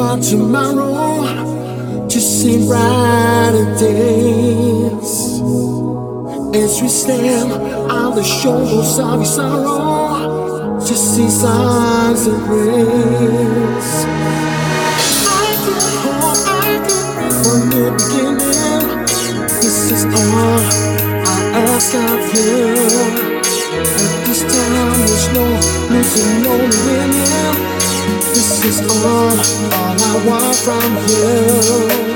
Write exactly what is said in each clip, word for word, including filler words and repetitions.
for tomorrow to see brighter days. As we stand on the shoulders of your sorrow to see signs of grace. I can hope, I can pray from the beginning. This is all I ask of you. At this time there's no losing, no winning. This is all, all I want from you.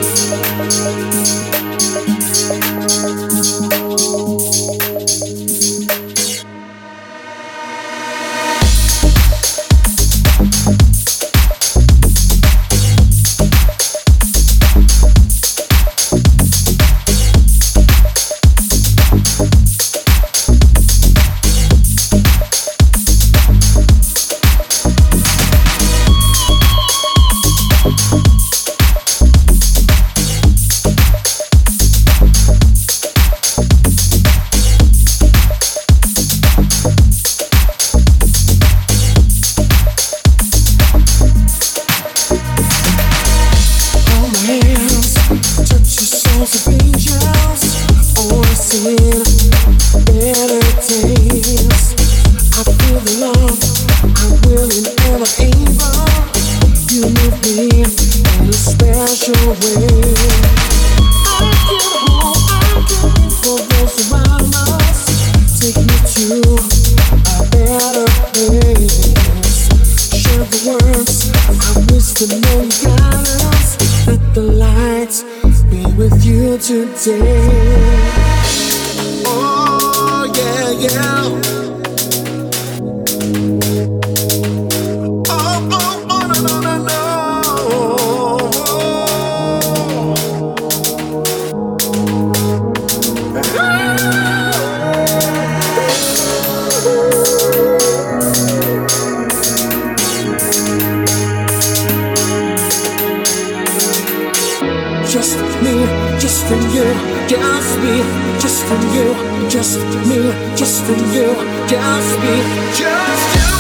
Just me, just for you, just me, just for you, just me, just for you, just me, just you.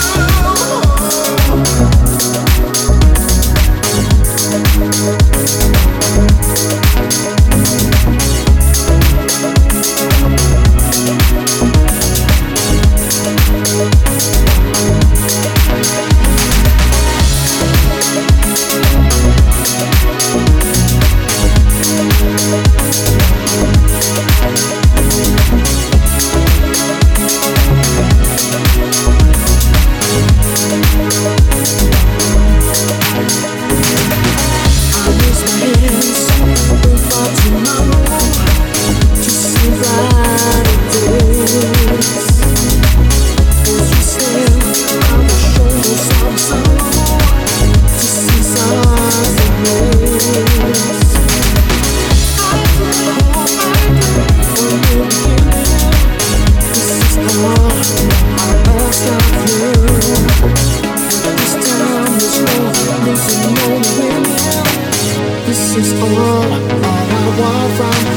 This is all, all I want from you.